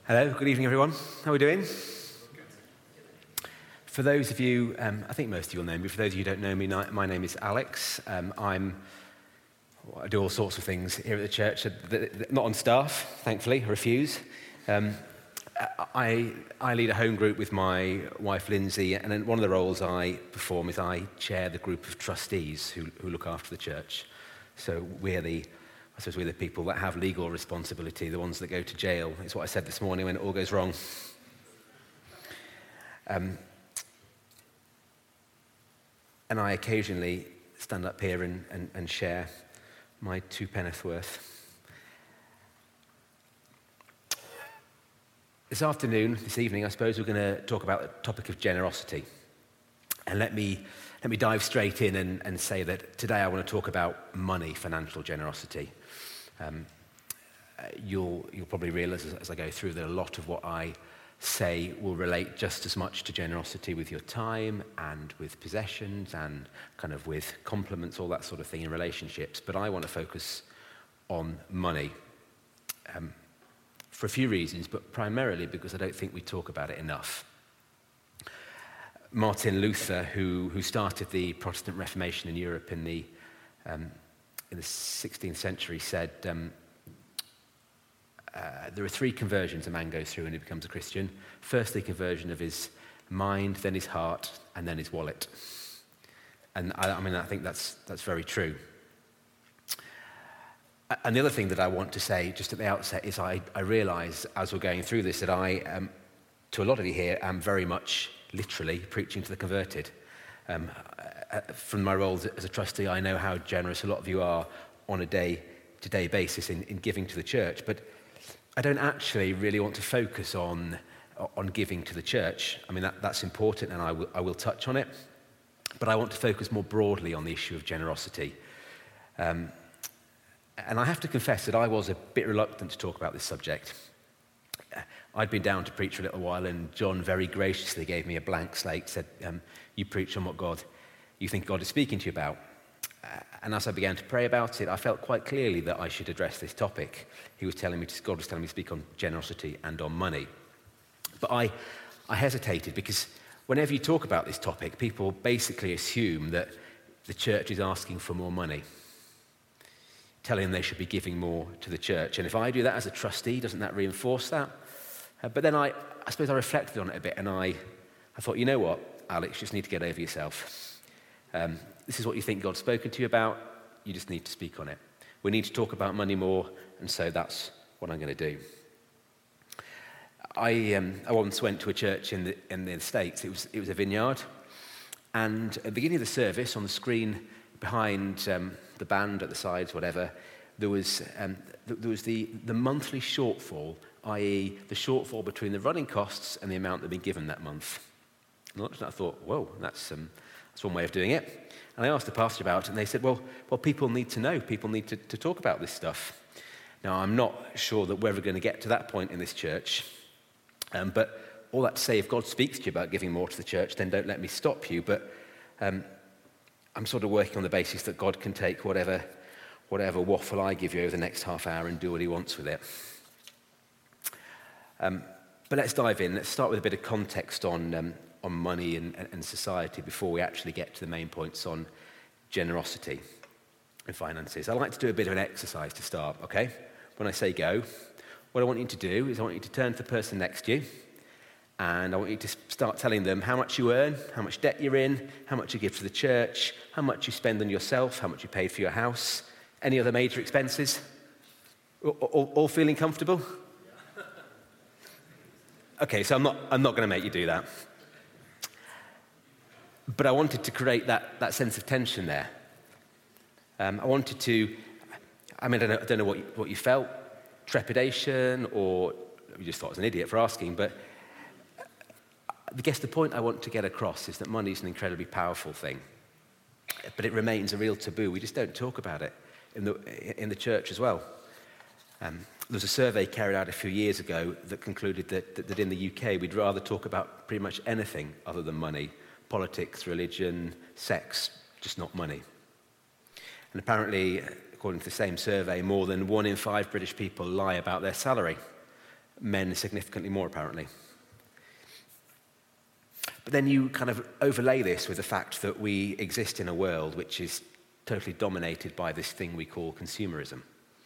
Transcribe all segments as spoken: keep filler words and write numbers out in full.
Hello, good evening everyone. How are we doing? For those of you, um, I think most of you will know me, for those of you who don't know me, my name is Alex. Um, I'm, well, I do all sorts of things here at the church, not on staff, thankfully, I refuse. Um, I, I lead a home group with my wife Lindsay, and then one of the roles I perform is I chair the group of trustees who, who look after the church. So we're the I suppose we're the people that have legal responsibility, the ones that go to jail. It's what I said this morning when it all goes wrong. Um, and I occasionally stand up here and, and, and share my two penneth worth. This afternoon, this evening, I suppose we're going to talk about the topic of generosity. And let me let me dive straight in and, and say that today I want to talk about money, financial generosity. Um, uh, you'll you'll probably realise as, as I go through that a lot of what I say will relate just as much to generosity with your time and with possessions and kind of with compliments, all that sort of thing in relationships. But I want to focus on money um, for a few reasons, but primarily because I don't think we talk about it enough. Martin Luther, who who started the Protestant Reformation in Europe in the um, in the sixteenth century, said um, uh, there are three conversions a man goes through when he becomes a Christian. Firstly, conversion of his mind, then his heart, and then his wallet. And I, I mean, I think that's that's very true. And the other thing that I want to say just at the outset is I, I realise as we're going through this that I, um, to a lot of you here, am very much literally preaching to the converted. Um, uh, from my role as a trustee, I know how generous a lot of you are on a day-to-day basis in, in giving to the church, but I don't actually really want to focus on on giving to the church. I mean, that, that's important, and I will, I will touch on it, but I want to focus more broadly on the issue of generosity. Um, and I have to confess that I was a bit reluctant to talk about this subject. I'd been down to preach for a little while, and John very graciously gave me a blank slate, said, um, you preach on what God, you think God is speaking to you about. Uh, and as I began to pray about it, I felt quite clearly that I should address this topic. He was telling me, to, God was telling me to speak on generosity and on money. But I, I hesitated because whenever you talk about this topic, people basically assume that the church is asking for more money, telling them they should be giving more to the church. And if I do that as a trustee, doesn't that reinforce that? Uh, but then I, I suppose I reflected on it a bit, and I, I thought, you know what, Alex, you just need to get over yourself. Um, this is what you think God's spoken to you about. You just need to speak on it. We need to talk about money more, and so that's what I'm going to do. I, um, I once went to a church in the in the States. It was it was a vineyard, and at the beginning of the service, on the screen behind um, the band at the sides, whatever, there was um, th- there was the the monthly shortfall, that is, the shortfall between the running costs and the amount they'd been given that month. And I thought, whoa, that's um, that's one way of doing it. And I asked the pastor about it, and they said, well, well, people need to know, people need to, to talk about this stuff. Now, I'm not sure that we're ever going to get to that point in this church, um, but all that to say, if God speaks to you about giving more to the church, then don't let me stop you. But um, I'm sort of working on the basis that God can take whatever whatever waffle I give you over the next half hour and do what he wants with it. Um, but let's dive in. Let's start with a bit of context on um, on money and, and society before we actually get to the main points on generosity and finances. I like to do a bit of an exercise to start, okay? When I say go, what I want you to do is I want you to turn to the person next to you, and I want you to start telling them how much you earn, how much debt you're in, how much you give to the church, how much you spend on yourself, how much you pay for your house, any other major expenses. All, all, all feeling comfortable? Okay, so I'm not I'm not going to make you do that. But I wanted to create that, that sense of tension there. Um, I wanted to, I mean, I don't know, I don't know what, you, what you felt, trepidation, or you just thought I was an idiot for asking, but I guess the point I want to get across is that money is an incredibly powerful thing, but it remains a real taboo. We just don't talk about it in the, in the church as well. Um, there was a survey carried out a few years ago that concluded that, that, that in the U K we'd rather talk about pretty much anything other than money. Politics, religion, sex, just not money. And apparently, according to the same survey, more than one in five British people lie about their salary. men significantly more, apparently. But then you kind of overlay this with the fact that we exist in a world which is totally dominated by this thing we call consumerism.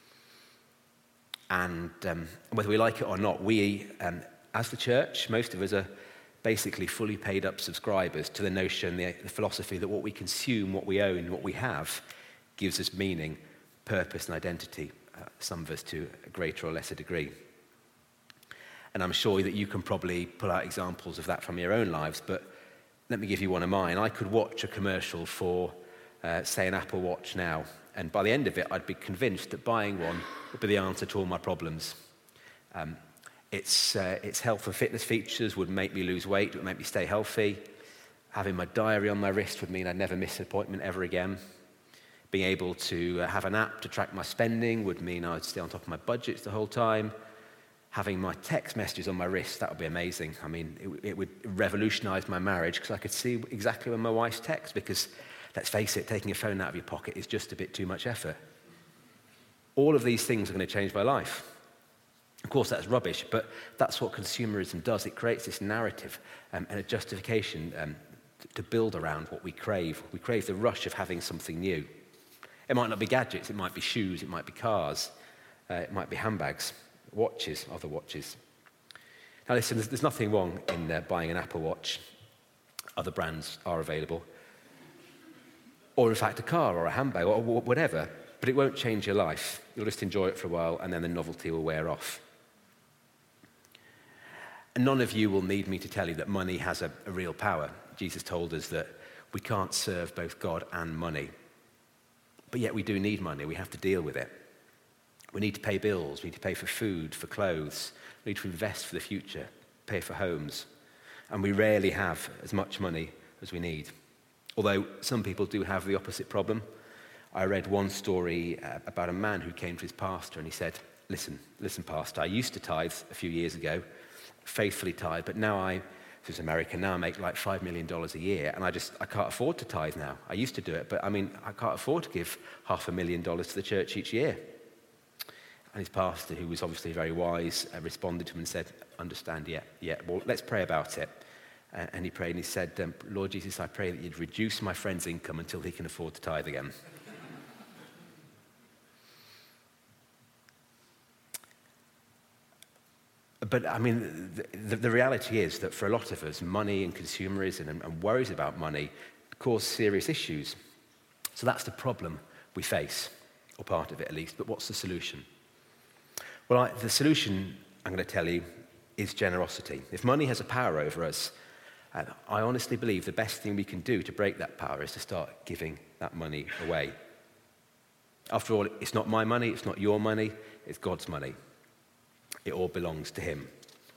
And um, whether we like it or not, we, um, as the church, most of us are basically fully paid up subscribers to the notion, the, the philosophy that what we consume, what we own, what we have, gives us meaning, purpose and identity, uh, some of us to a greater or lesser degree. And I'm sure that you can probably pull out examples of that from your own lives, but let me give you one of mine. I could watch a commercial for, uh, say, an Apple Watch now, and by the end of it, I'd be convinced that buying one would be the answer to all my problems. Um, its, uh, its health and fitness features would make me lose weight, would make me stay healthy. Having my diary on my wrist would mean I'd never miss an appointment ever again. Being able to uh, have an app to track my spending would mean I'd stay on top of my budgets the whole time. Having my text messages on my wrist, that would be amazing. I mean, it, it would revolutionize my marriage because I could see exactly when my wife's text, because let's face it, taking a phone out of your pocket is just a bit too much effort. All of these things are going to change my life. Of course, that's rubbish, but that's what consumerism does. It creates this narrative um, and a justification um, to build around what we crave. We crave the rush of having something new. It might not be gadgets, it might be shoes, it might be cars, uh, it might be handbags. Watches, other watches. Now listen, there's, there's nothing wrong in uh, buying an Apple Watch. Other brands are available. Or in fact a car or a handbag or whatever, but it won't change your life. You'll just enjoy it for a while and then the novelty will wear off. And none of you will need me to tell you that money has a, a real power. Jesus told us that we can't serve both God and money. But yet we do need money, we have to deal with it. We need to pay bills, we need to pay for food, for clothes, we need to invest for the future, pay for homes. And we rarely have as much money as we need. Although some people do have the opposite problem. I read one story uh, about a man who came to his pastor and he said, listen, listen, pastor, I used to tithe a few years ago, faithfully tithe, but now I, this is American, now I make like five million dollars a year and I just, I can't afford to tithe now. I used to do it, but I mean, I can't afford to give half a million dollars to the church each year. And his pastor, who was obviously very wise, uh, responded to him and said, understand, yeah, yeah, well, let's pray about it. Uh, and he prayed and he said, um, Lord Jesus, I pray that you'd reduce my friend's income until he can afford to tithe again. But I mean, the, the reality is that for a lot of us, money and consumerism and, and worries about money cause serious issues. So that's the problem we face, or part of it at least. But what's the solution? Well, I, the solution, I'm going to tell you, is generosity. If money has a power over us, uh, I honestly believe the best thing we can do to break that power is to start giving that money away. After all, it's not my money, it's not your money, it's God's money. It all belongs to him.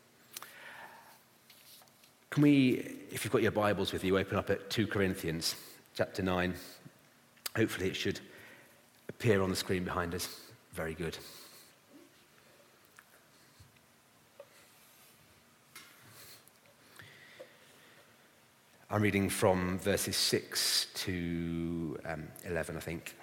Can we, if you've got your Bibles with you, open up at Second Corinthians chapter nine. Hopefully it should appear on the screen behind us. Very good. I'm reading from verses six to um, eleven, I think.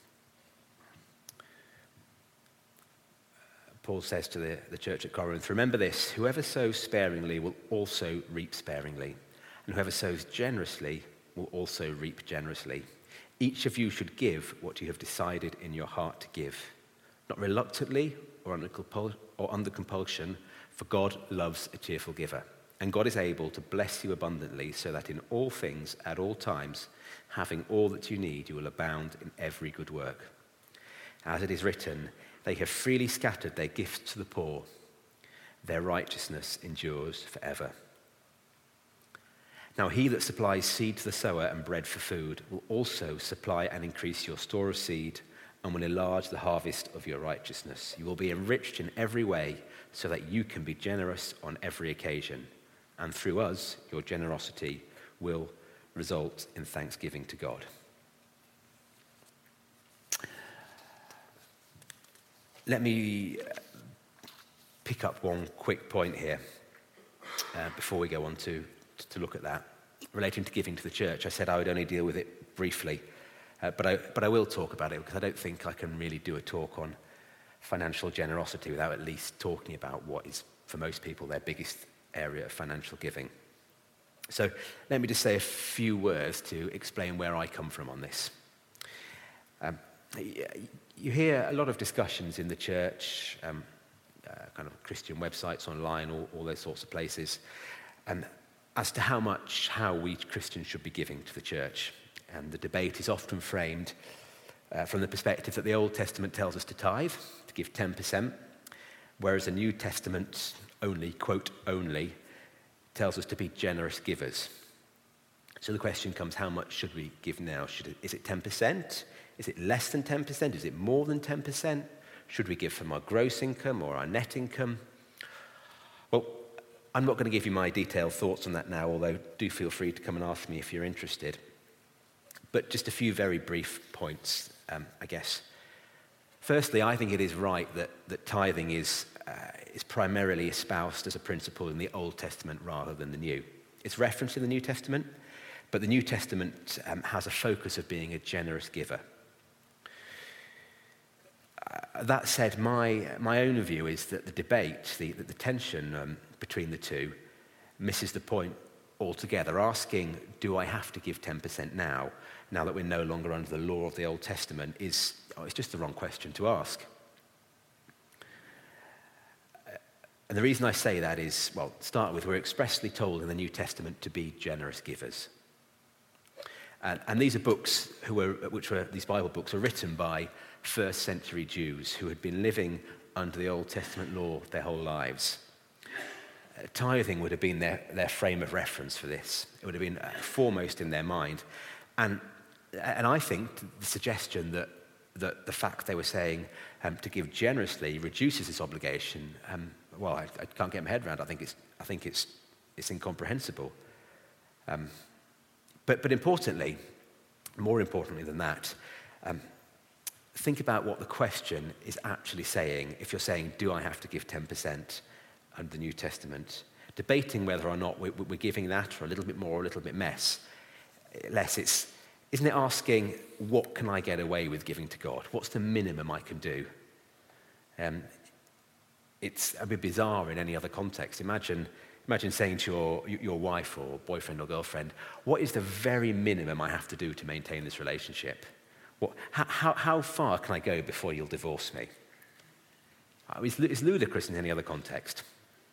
Paul says to the, the church at Corinth, remember this, whoever sows sparingly will also reap sparingly, and whoever sows generously will also reap generously. Each of you should give what you have decided in your heart to give, not reluctantly or under, compul- or under compulsion, for God loves a cheerful giver. And God is able to bless you abundantly so that in all things, at all times, having all that you need, you will abound in every good work. As it is written, they have freely scattered their gifts to the poor. Their righteousness endures forever. Now he that supplies seed to the sower and bread for food will also supply and increase your store of seed and will enlarge the harvest of your righteousness. You will be enriched in every way so that you can be generous on every occasion. And through us, your generosity will result in thanksgiving to God. Let me pick up one quick point here uh, before we go on to, to look at that. Relating to giving to the church, I said I would only deal with it briefly, uh, but, I, but I will talk about it because I don't think I can really do a talk on financial generosity without at least talking about what is for most people, their biggest area of financial giving. So let me just say a few words to explain where I come from on this. Um, you hear a lot of discussions in the church, um, uh, kind of Christian websites online, all, all those sorts of places, um, as to how much, how we Christians should be giving to the church. And the debate is often framed uh, from the perspective that the Old Testament tells us to tithe, to give ten percent, whereas the New Testament only, quote, only, tells us to be generous givers. So the question comes, how much should we give now? Should it, is it ten percent? Is it less than ten percent? Is it more than ten percent? Should we give from our gross income or our net income? Well, I'm not going to give you my detailed thoughts on that now, although do feel free to come and ask me if you're interested. But just a few very brief points, um, I guess. Firstly, I think it is right that, that tithing is, uh, is primarily espoused as a principle in the Old Testament rather than the New. It's referenced in the New Testament, but the New Testament um, has a focus of being a generous giver. Uh, that said, my, my own view is that the debate, the, the tension um, between the two misses the point altogether. Asking, do I have to give ten percent now, now that we're no longer under the law of the Old Testament, is oh, it's just the wrong question to ask. Uh, and the reason I say that is, well, to start with, we're expressly told in the New Testament to be generous givers. And, and these are books who were, which were, these Bible books are written by first century Jews who had been living under the Old Testament law their whole lives. Uh, tithing would have been their, their frame of reference for this. It would have been uh, foremost in their mind. And, and I think the suggestion that, that the fact they were saying um, to give generously reduces this obligation, um, well, I, I can't get my head around. I think it's, I think it's, it's incomprehensible. Um, but, but importantly, more importantly than that, um, think about what the question is actually saying. If you're saying, do I have to give ten percent under the New Testament? Debating whether or not we're, we're giving that or a little bit more or a little bit less. less it's, isn't it asking, what can I get away with giving to God? What's the minimum I can do? Um, it's a bit bizarre in any other context. Imagine, imagine saying to your, your wife or boyfriend or girlfriend, what is the very minimum I have to do to maintain this relationship? What, how, how far can I go before you'll divorce me? It's, it's ludicrous in any other context.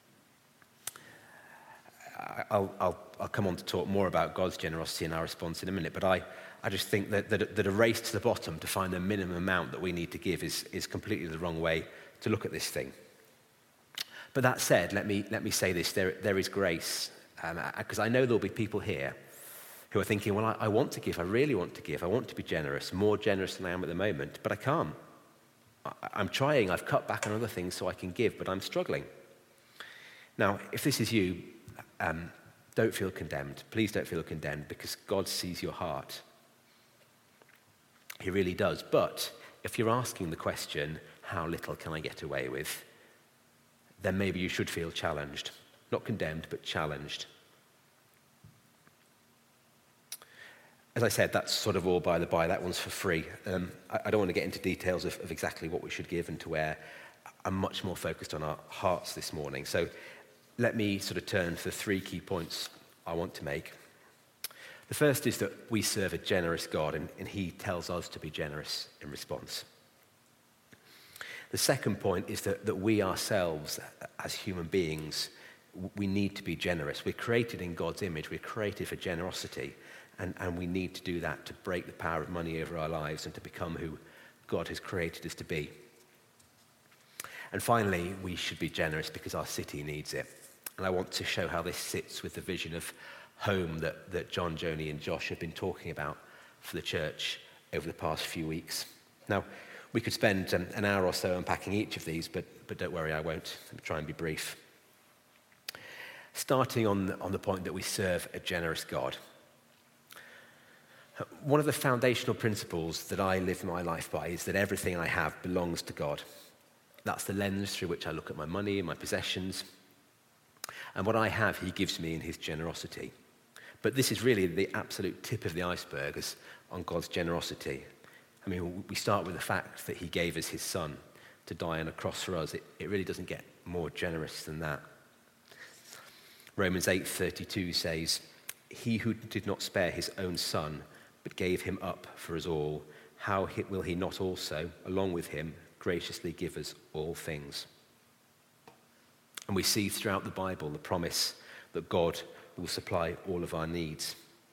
I'll, I'll, I'll come on to talk more about God's generosity and our response in a minute, but I, I just think that, that, that a race to the bottom to find the minimum amount that we need to give is, is completely the wrong way to look at this thing. But that said, let me, let me say this, there, there is grace, because um, I know there'll be people here who are thinking, well, I, I want to give, I really want to give, I want to be generous, more generous than I am at the moment, but I can't. I, I'm trying, I've cut back on other things so I can give, but I'm struggling. Now, if this is you, um, don't feel condemned. Please don't feel condemned, because God sees your heart. He really does. But if you're asking the question, how little can I get away with, then maybe you should feel challenged. Not condemned, but challenged. As I said, that's sort of all by the by. That one's for free. Um, I, I don't want to get into details of, of exactly what we should give and to where. I'm much more focused on our hearts this morning. So let me sort of turn to the three key points I want to make. The first is that we serve a generous God, and, and he tells us to be generous in response. The second point is that, that we ourselves, as human beings, we need to be generous. We're created in God's image. We're created for generosity. And, and we need to do that to break the power of money over our lives and to become who God has created us to be. And finally, we should be generous because our city needs it. And I want to show how this sits with the vision of home that, that John, Joni, and Josh have been talking about for the church over the past few weeks. Now, we could spend um, an hour or so unpacking each of these, but, but don't worry, I won't. I'll try and be brief. Starting on the, on the point that we serve a generous God. One of the foundational principles that I live my life by is that everything I have belongs to God. That's the lens through which I look at my money and my possessions. And what I have, he gives me in his generosity. But this is really the absolute tip of the iceberg as on God's generosity. I mean, we start with the fact that he gave us his son to die on a cross for us. It, it really doesn't get more generous than that. Romans eight thirty-two says, "He who did not spare his own son, but gave him up for us all, how will he not also, along with him, graciously give us all things?" And we see throughout the Bible the promise that God will supply all of our needs.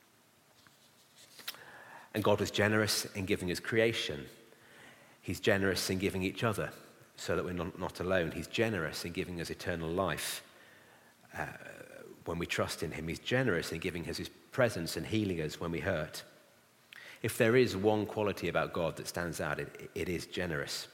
And God was generous in giving us creation. He's generous in giving each other so that we're not, not alone. He's generous in giving us eternal life uh, when we trust in him. He's generous in giving us his presence and healing us when we hurt. If there is one quality about God that stands out, it, it is generous.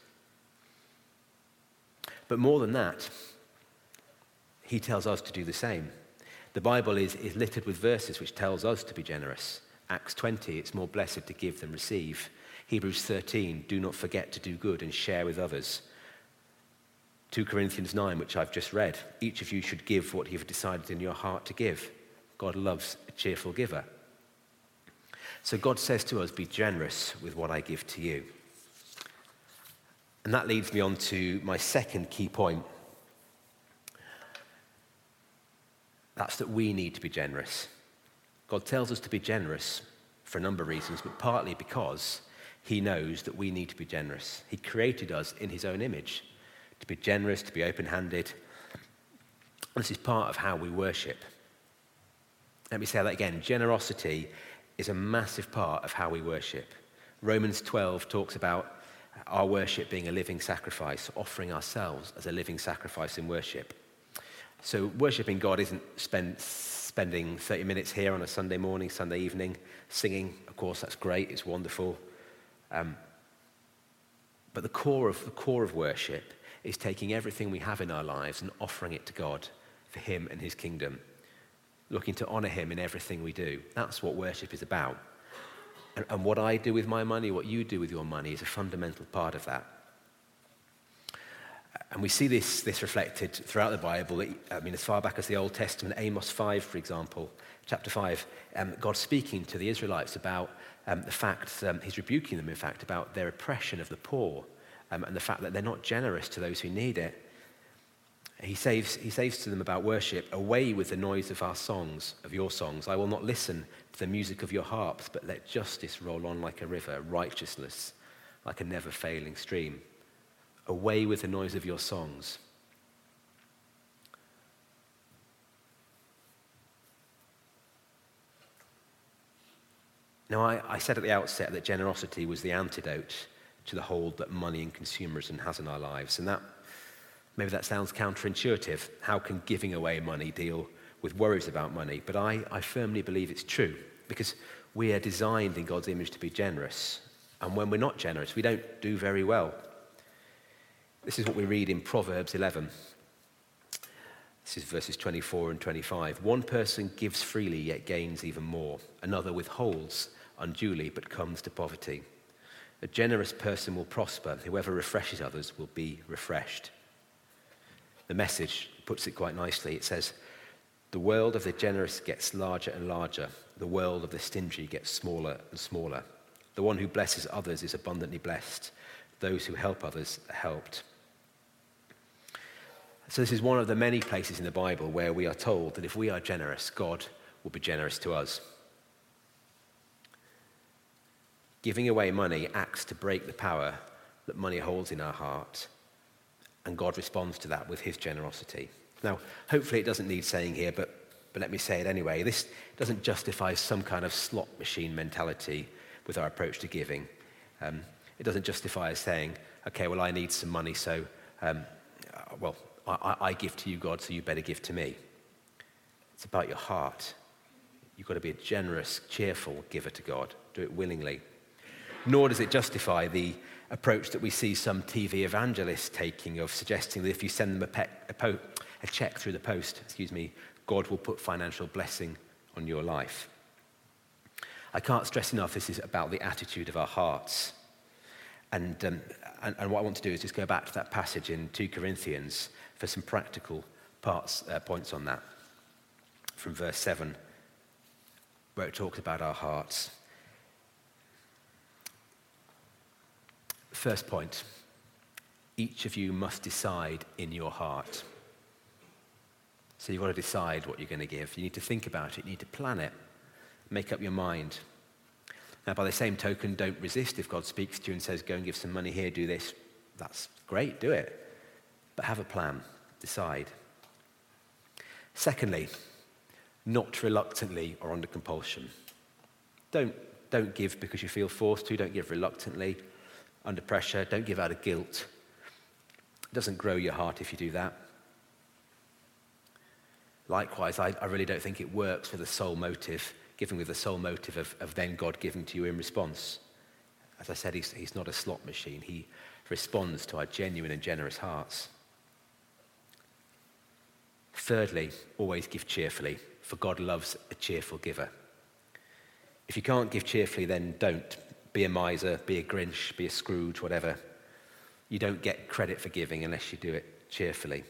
But more than that, he tells us to do the same. The Bible is, is littered with verses which tells us to be generous. Acts twenty, it's more blessed to give than receive. Hebrews thirteen, do not forget to do good and share with others. Second Corinthians nine, which I've just read, each of you should give what you've decided in your heart to give. God loves a cheerful giver. So God says to us, be generous with what I give to you. And that leads me on to my second key point. That's that we need to be generous. God tells us to be generous for a number of reasons, but partly because he knows that we need to be generous. He created us in his own image to be generous, to be open-handed. This is part of how we worship. Let me say that again. Generosity is a massive part of how we worship. Romans twelve talks about our worship being a living sacrifice, offering ourselves as a living sacrifice in worship. So worshiping God isn't spend, spending thirty minutes here on a Sunday morning, Sunday evening, singing. Of course, that's great. It's wonderful. Um, but the core of the core of worship is taking everything we have in our lives and offering it to God for him and his kingdom, looking to honor him in everything we do. That's what worship is about. And, and what I do with my money, what you do with your money, is a fundamental part of that. And we see this, this reflected throughout the Bible. I mean, as far back as the Old Testament, Amos five, for example, chapter five, um, God's speaking to the Israelites about um, the fact, um, he's rebuking them, in fact, about their oppression of the poor um, and the fact that they're not generous to those who need it. He says, he says to them about worship, away with the noise of our songs, of your songs. I will not listen to the music of your harps, but let justice roll on like a river, righteousness like a never-failing stream. Away with the noise of your songs. Now, I, I said at the outset that generosity was the antidote to the hold that money and consumerism has in our lives. And that maybe that sounds counterintuitive. How can giving away money deal with worries about money? But I, I firmly believe it's true, because we are designed in God's image to be generous. And when we're not generous, we don't do very well. This is what we read in Proverbs eleven. This is verses twenty-four and twenty-five. One person gives freely, yet gains even more. Another withholds unduly, but comes to poverty. A generous person will prosper. Whoever refreshes others will be refreshed. The Message puts it quite nicely. It says, the world of the generous gets larger and larger. The world of the stingy gets smaller and smaller. The one who blesses others is abundantly blessed. Those who help others are helped. So this is one of the many places in the Bible where we are told that if we are generous, God will be generous to us. Giving away money acts to break the power that money holds in our heart, and God responds to that with his generosity. Now, hopefully it doesn't need saying here, but, but let me say it anyway. This doesn't justify some kind of slot machine mentality with our approach to giving. Um, it doesn't justify us saying, okay, well, I need some money, so, um, uh, well, I, I give to you, God, so you better give to me. It's about your heart. You've got to be a generous, cheerful giver to God. Do it willingly. Nor does it justify the approach that we see some T V evangelists taking of suggesting that if you send them a, pe- a, po- a check through the post, excuse me, God will put financial blessing on your life. I can't stress enough this is about the attitude of our hearts. And, um, and, and what I want to do is just go back to that passage in Second Corinthians for some practical parts, uh, points on that, from verse seven, where it talks about our hearts. First point, each of you must decide in your heart. So you've got to decide what you're going to give. You need to think about it. You need to plan it. Make up your mind. Now, by the same token, don't resist if God speaks to you and says, go and give some money here, do this. That's great, do it. But have a plan. Decide. Secondly, not reluctantly or under compulsion. Don't, don't give because you feel forced to. Don't give reluctantly, under pressure. Don't give out of guilt. It doesn't grow your heart if you do that. Likewise, I, I really don't think it works with a sole motive, giving with the sole motive of, of then God giving to you in response. As I said, he's, he's not a slot machine. He responds to our genuine and generous hearts. Thirdly, always give cheerfully, for God loves a cheerful giver. If you can't give cheerfully, then don't. Be a miser, be a Grinch, be a Scrooge, whatever. You don't get credit for giving unless you do it cheerfully.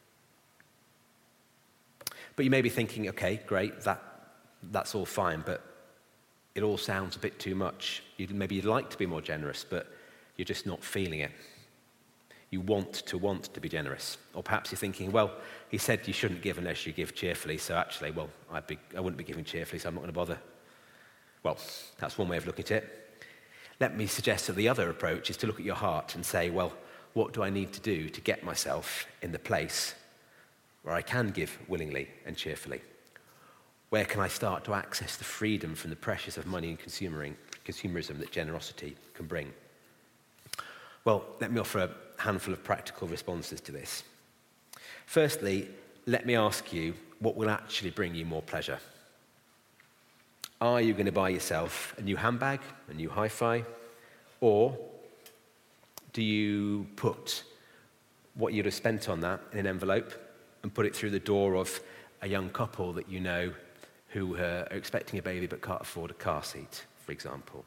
But you may be thinking, okay, great, that, that's all fine, but it all sounds a bit too much. You'd, maybe you'd like to be more generous, but you're just not feeling it. You want to want to be generous. Or perhaps you're thinking, well, he said you shouldn't give unless you give cheerfully, so actually, well, I'd be, I wouldn't be giving cheerfully, so I'm not going to bother. Well, that's one way of looking at it. Let me suggest that the other approach is to look at your heart and say, well, what do I need to do to get myself in the place where I can give willingly and cheerfully? Where can I start to access the freedom from the pressures of money and consumering, consumerism that generosity can bring? Well, let me offer a handful of practical responses to this. Firstly, let me ask you what will actually bring you more pleasure. Are you going to buy yourself a new handbag, a new hi-fi, or do you put what you'd have spent on that in an envelope and put it through the door of a young couple that you know who uh, are expecting a baby but can't afford a car seat, for example?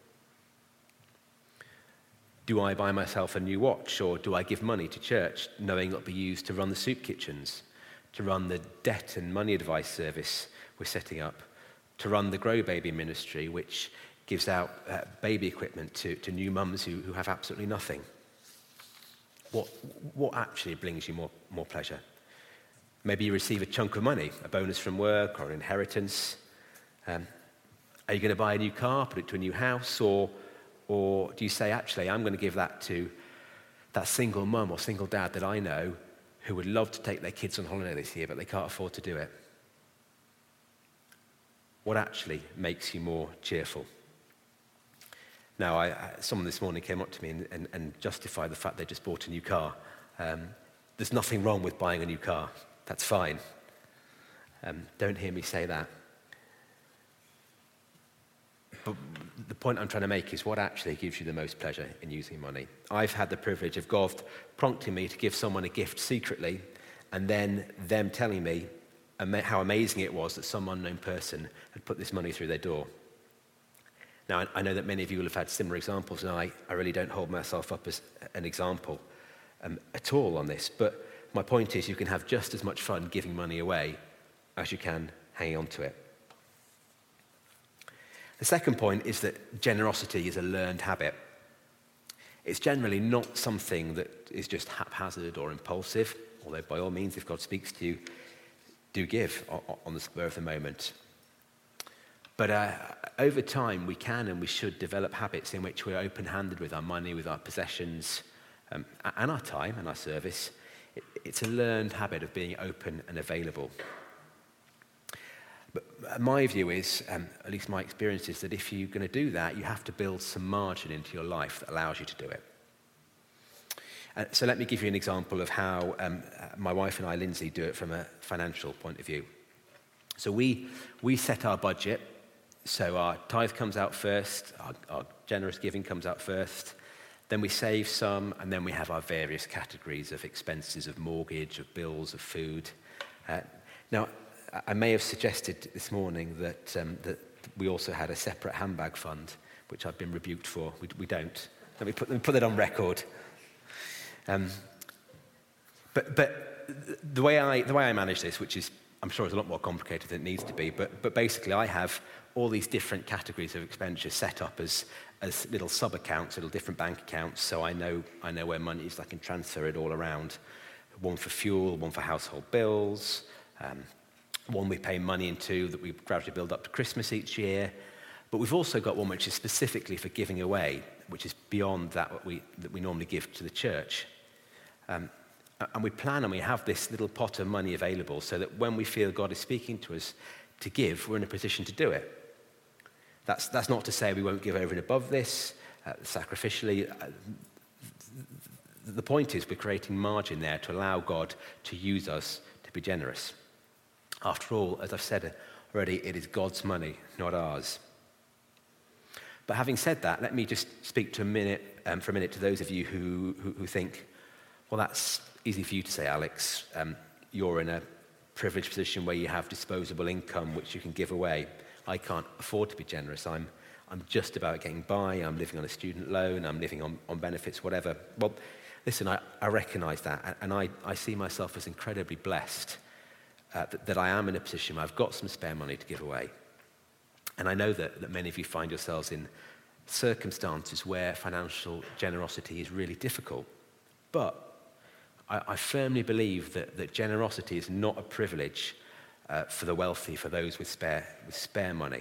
Do I buy myself a new watch, or do I give money to church knowing it'll be used to run the soup kitchens, to run the debt and money advice service we're setting up, to run the Grow Baby ministry, which gives out uh, baby equipment to, to new mums who, who have absolutely nothing? What, what actually brings you more, more pleasure? Maybe you receive a chunk of money, a bonus from work or an inheritance. Um, are you going to buy a new car, put it to a new house, or, or do you say, actually, I'm going to give that to that single mum or single dad that I know who would love to take their kids on holiday this year, but they can't afford to do it? What actually makes you more cheerful? Now, I, I, someone this morning came up to me and, and, and justified the fact they just bought a new car. Um, there's nothing wrong with buying a new car. That's fine. Um, don't hear me say that. But the point I'm trying to make is what actually gives you the most pleasure in using money. I've had the privilege of God prompting me to give someone a gift secretly, and then them telling me how amazing it was that some unknown person had put this money through their door. Now, I know that many of you will have had similar examples, and I, I really don't hold myself up as an example um, at all on this. But my point is, you can have just as much fun giving money away as you can hanging on to it. The second point is that generosity is a learned habit. It's generally not something that is just haphazard or impulsive, although by all means, if God speaks to you, do give on the spur of the moment. But uh, over time, we can and we should develop habits in which we're open-handed with our money, with our possessions, um, and our time and our service. It, it's a learned habit of being open and available. But my view is, um, at least my experience is, that if you're going to do that, you have to build some margin into your life that allows you to do it. Uh, so let me give you an example of how um, my wife and I, Lindsay, do it from a financial point of view. So we we set our budget. So our tithe comes out first, our, our generous giving comes out first, then we save some, and then we have our various categories of expenses, of mortgage, of bills, of food. Uh, now, I may have suggested this morning that, um, that we also had a separate handbag fund, which I've been rebuked for. We, we don't. Let me put, let me put that on record. Um, but but the way I the way I manage this, which is, I'm sure, is a lot more complicated than it needs to be, but but basically I have all these different categories of expenditure set up as as little sub-accounts, little different bank accounts, so I know I know where money is. I can transfer it all around. One for fuel, one for household bills, um, one we pay money into that we gradually build up to Christmas each year. But we've also got one which is specifically for giving away, which is beyond that what we, that we normally give to the church. Um, and we plan and we have this little pot of money available so that when we feel God is speaking to us to give, we're in a position to do it. That's, that's not to say we won't give over and above this, uh, sacrificially. Uh, the point is we're creating margin there to allow God to use us to be generous. After all, as I've said already, it is God's money, not ours. But having said that, let me just speak to a minute, um, for a minute to those of you who, who, who think, well, that's easy for you to say, Alex. Um, you're in a privileged position where you have disposable income which you can give away. I can't afford to be generous. I'm, I'm just about getting by. I'm living on a student loan. I'm living on, on benefits, whatever. Well, listen, I, I recognize that, and I, I see myself as incredibly blessed uh, that, that I am in a position where I've got some spare money to give away. And I know that, that many of you find yourselves in circumstances where financial generosity is really difficult. But I, I firmly believe that, that generosity is not a privilege uh, for the wealthy, for those with spare, with spare money.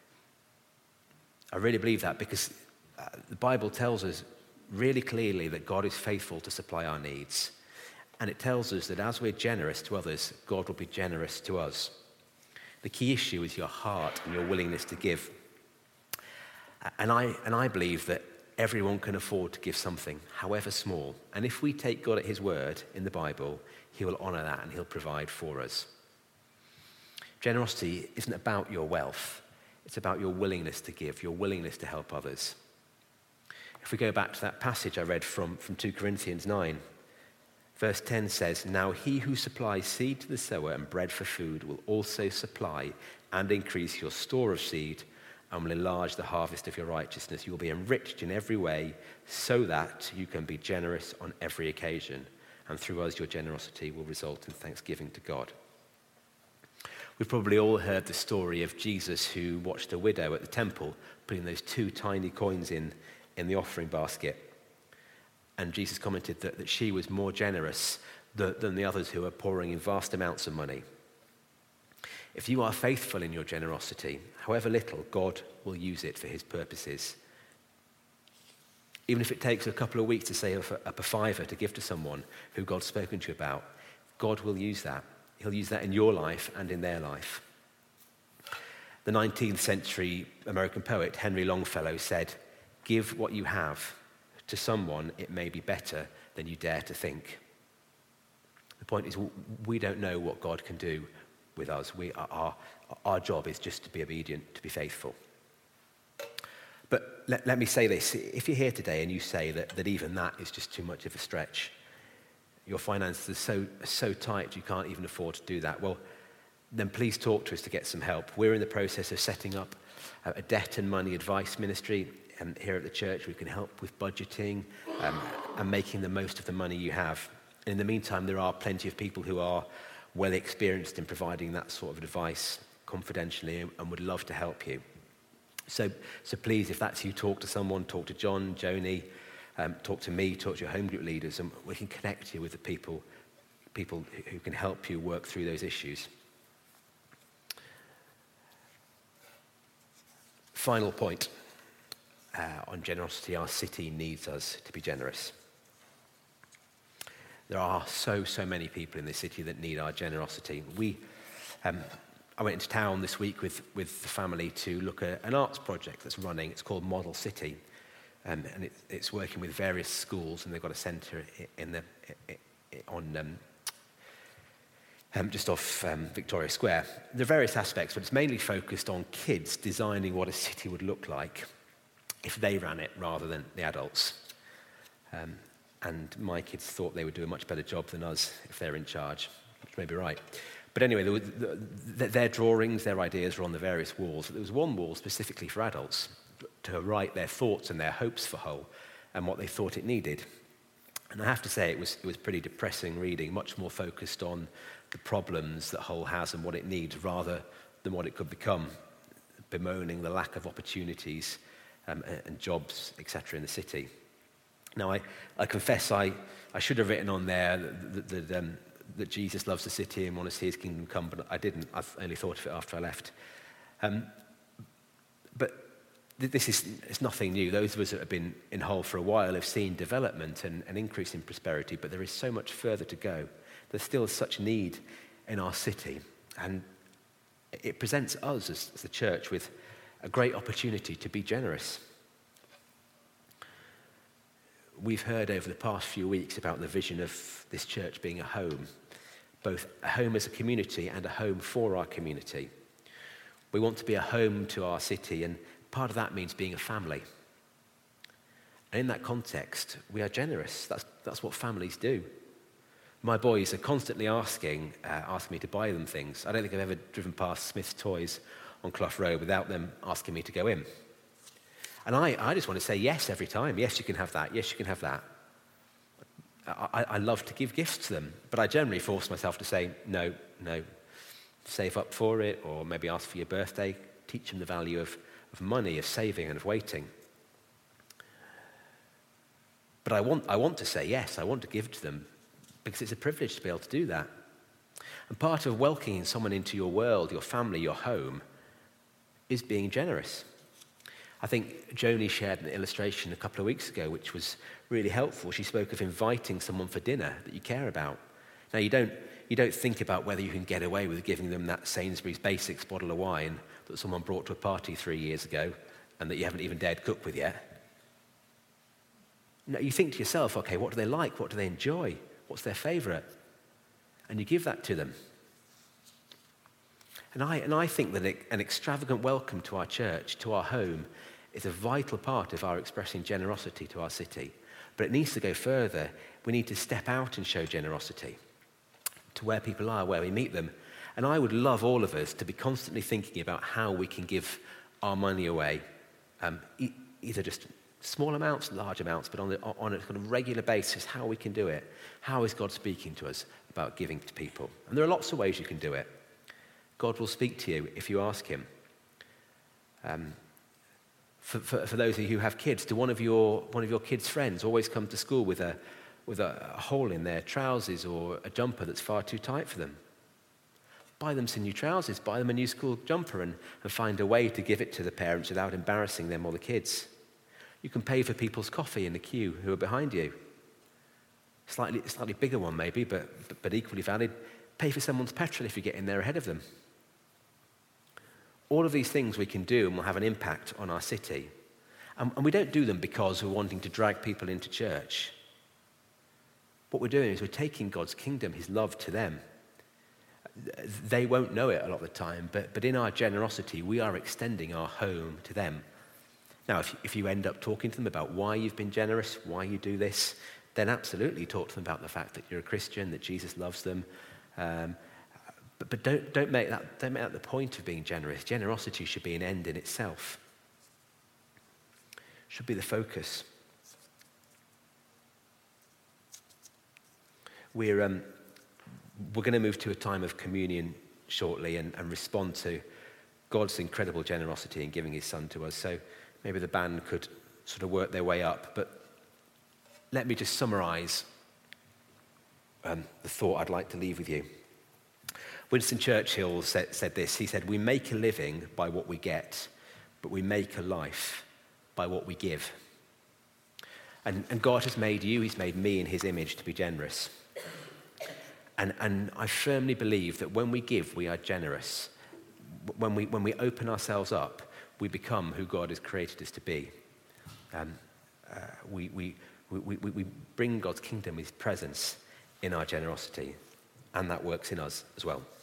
I really believe that because uh, the Bible tells us really clearly that God is faithful to supply our needs. And it tells us that as we're generous to others, God will be generous to us. The key issue is your heart and your willingness to give. And I, and I believe that everyone can afford to give something, however small. And if we take God at his word in the Bible, he will honor that and he'll provide for us. Generosity isn't about your wealth. It's about your willingness to give, your willingness to help others. If we go back to that passage I read from, from two Corinthians nine, verse ten says, "Now he who supplies seed to the sower and bread for food will also supply and increase your store of seed and will enlarge the harvest of your righteousness. You will be enriched in every way so that you can be generous on every occasion. And through us, your generosity will result in thanksgiving to God." We've probably all heard the story of Jesus who watched a widow at the temple putting those two tiny coins in, in the offering basket. And Jesus commented that, that she was more generous than, than the others who were pouring in vast amounts of money. If you are faithful in your generosity, however little, God will use it for his purposes. Even if it takes a couple of weeks to save up a fiver to give to someone who God's spoken to you about, God will use that. He'll use that in your life and in their life. The nineteenth century American poet Henry Longfellow said, "Give what you have. To someone it may be better than you dare to think." The point is, we don't know what God can do with us. We, our, our job is just to be obedient, to be faithful. But let, let me say this. If you're here today and you say that, that even that is just too much of a stretch, your finances are so, so tight you can't even afford to do that, well, then please talk to us to get some help. We're in the process of setting up a debt and money advice ministry um, here at the church. We can help with budgeting um, and making the most of the money you have. And in the meantime, there are plenty of people who are well experienced in providing that sort of advice confidentially and would love to help you. So, so please, if that's you, talk to someone, talk to John, Joni, um, talk to me, talk to your home group leaders, and we can connect you with the people, people who can help you work through those issues. Final point uh, on generosity. Our city needs us to be generous. There are so, so many people in this city that need our generosity. We, um, I went into town this week with, with the family to look at an arts project that's running. It's called Model City, um, and it, it's working with various schools, and they've got a centre in the on um, um, just off um, Victoria Square. There are various aspects, but it's mainly focused on kids designing what a city would look like if they ran it rather than the adults. Um, And my kids thought they would do a much better job than us if they're in charge, which may be right. But anyway, the, the, the, their drawings, their ideas were on the various walls. But there was one wall specifically for adults to write their thoughts and their hopes for Hull and what they thought it needed. And I have to say, it was, it was pretty depressing reading, much more focused on the problems that Hull has and what it needs rather than what it could become, bemoaning the lack of opportunities um, and jobs, et cetera, in the city. Now, I, I confess I, I should have written on there that, that, that um, that Jesus loves the city and want to see his kingdom come, but I didn't. I've only thought of it after I left. Um, but th- this is it's nothing new. Those of us that have been in Hull for a while have seen development and an increase in prosperity, but there is so much further to go. There's still such need in our city, and it presents us as, as the church with a great opportunity to be generous. We've heard over the past few weeks about the vision of this church being a home, both a home as a community and a home for our community. We want to be a home to our city, and part of that means being a family. And in that context, we are generous. That's, that's what families do. My boys are constantly asking, uh, asking me to buy them things. I don't think I've ever driven past Smith's Toys on Clough Road without them asking me to go in. And I, I just want to say yes every time. Yes, you can have that. Yes, you can have that. I, I love to give gifts to them, but I generally force myself to say, no, no, save up for it, or maybe ask for your birthday. Teach them the value of, of money, of saving, and of waiting. But I want, I want to say yes. I want to give to them because it's a privilege to be able to do that. And part of welcoming someone into your world, your family, your home, is being generous. I think Joni shared an illustration a couple of weeks ago which was really helpful. She spoke of inviting someone for dinner that you care about. Now, you don't, you don't think about whether you can get away with giving them that Sainsbury's Basics bottle of wine that someone brought to a party three years ago and that you haven't even dared cook with yet. No, you think to yourself, okay, what do they like? What do they enjoy? What's their favourite? And you give that to them. And I, and I think that an extravagant welcome to our church, to our home, is a vital part of our expressing generosity to our city. But it needs to go further. We need to step out and show generosity to where people are, where we meet them. And I would love all of us to be constantly thinking about how we can give our money away, um, e- either just small amounts, large amounts, but on, the, on a kind of regular basis, how we can do it. How is God speaking to us about giving to people? And there are lots of ways you can do it. God will speak to you if you ask him. Um, for, for, for those of you who have kids, do one of your one of your kids' friends always come to school with a with a, a hole in their trousers or a jumper that's far too tight for them? Buy them some new trousers, buy them a new school jumper, and, and find a way to give it to the parents without embarrassing them or the kids. You can pay for people's coffee in the queue who are behind you. Slightly, slightly bigger one maybe, but, but, but equally valid. Pay for someone's petrol if you get in there ahead of them. All of these things we can do and will have an impact on our city. And, and we don't do them because we're wanting to drag people into church. What we're doing is we're taking God's kingdom, his love to them. They won't know it a lot of the time, but, but in our generosity, we are extending our home to them. Now, if, if you end up talking to them about why you've been generous, why you do this, then absolutely talk to them about the fact that you're a Christian, that Jesus loves them. Um, but but don't, don't, make that, don't make that the point of being generous. Generosity should be an end in itself. Should be the focus. We're, um, we're going to move to a time of communion shortly and, and respond to God's incredible generosity in giving his son to us. So maybe the band could sort of work their way up. But let me just summarize um, the thought I'd like to leave with you. Winston Churchill said, said this. He said, "We make a living by what we get, but we make a life by what we give." And, and God has made you, he's made me in his image to be generous. And, and I firmly believe that when we give, we are generous. When we, when we open ourselves up, we become who God has created us to be. Um, uh, we, we, we, we, we bring God's kingdom, his presence in our generosity, and that works in us as well.